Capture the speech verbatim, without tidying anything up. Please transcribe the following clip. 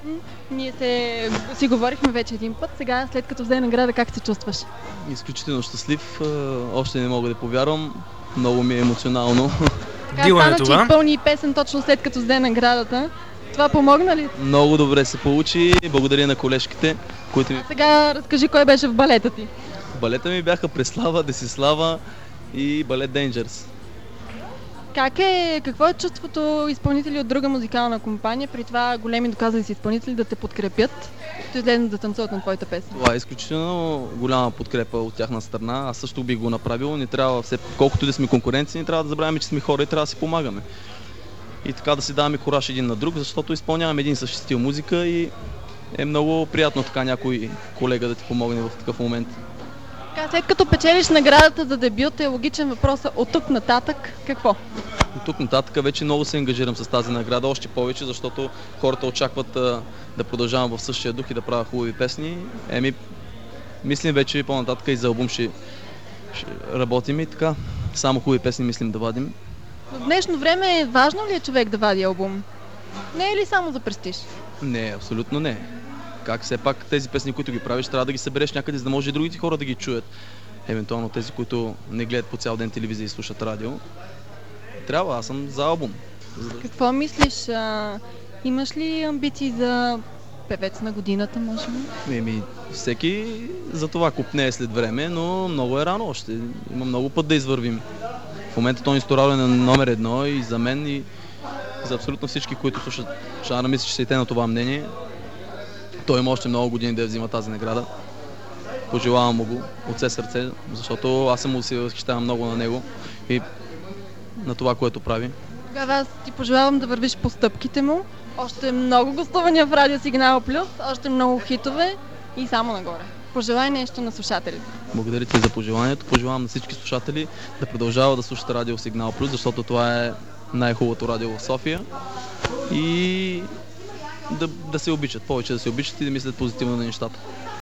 М, Ние се, си говорихме вече един път. Сега, след като взе награда, как се чувстваш? Изключително щастлив, а, още не мога да повярвам, много ми е емоционално. Така Дила е стана, че това. изпълни песен точно след като взе наградата. Това помогна ли? Много добре се получи, благодаря на колежките, които ми... А сега разкажи кой беше в балета ти. В балета ми бяха Преслава, Десислава и балет Dangerous. Как е, какво е чувството изпълнители от друга музикална компания, при това големи доказали си изпълнители да те подкрепят, да излезнат да танцуват на твоята песен? Това е изключително голяма подкрепа от тяхна страна. Аз също би го направил. Не трябва, все, колкото да сме конкуренции, не трябва да забравяме, че сме хора и трябва да си помагаме. И така да си даваме кураж един на друг, защото изпълняваме един същи стил музика и е много приятно така някой колега да ти помогне в такъв момент. Така, след като печелиш наградата за дебют, е логичен въпрос от тук нататък какво? От тук нататък вече много се ангажирам с тази награда, още повече, защото хората очакват а, да продължавам в същия дух и да правя хубави песни. Еми, мислим вече по-нататък и за албум ще, ще работим и така. Само хубави песни мислим да вадим. В днешно време е важно ли е човек да вади албум? Не е ли само за престиж? Не, абсолютно не. Как все пак тези песни, които ги правиш, трябва да ги събереш някъде, за да може и другите хора да ги чуят. Евентуално тези, които не гледат по цял ден телевизия и слушат радио. Трябва, аз съм за албум. За да- Какво мислиш? А, имаш ли амбиции за певец на годината, може би? Еми, всеки за това купне след време, но много е рано още. Има много път да извървим. В момента Тони Сторало е на номер едно и за мен и за абсолютно всички, които слушат жанра, мисля, че са и те на това мнение. Той има още много години да я взима тази награда. Пожелавам му го от все сърце, защото аз съм му се възхищавам много на него и на това, което прави. Тогава аз ти пожелавам да вървиш по стъпките му. Още много гостувания в Радио Сигнал Плюс, още много хитове и само нагоре. Пожелай нещо на слушателите. Благодаря ти за пожеланието. Пожелавам на всички слушатели да продължават да слушат Радио Сигнал Плюс, защото това е най-хубавото радио в София. И да, да се обичат, повече да се обичат и да мислят позитивно на нещата.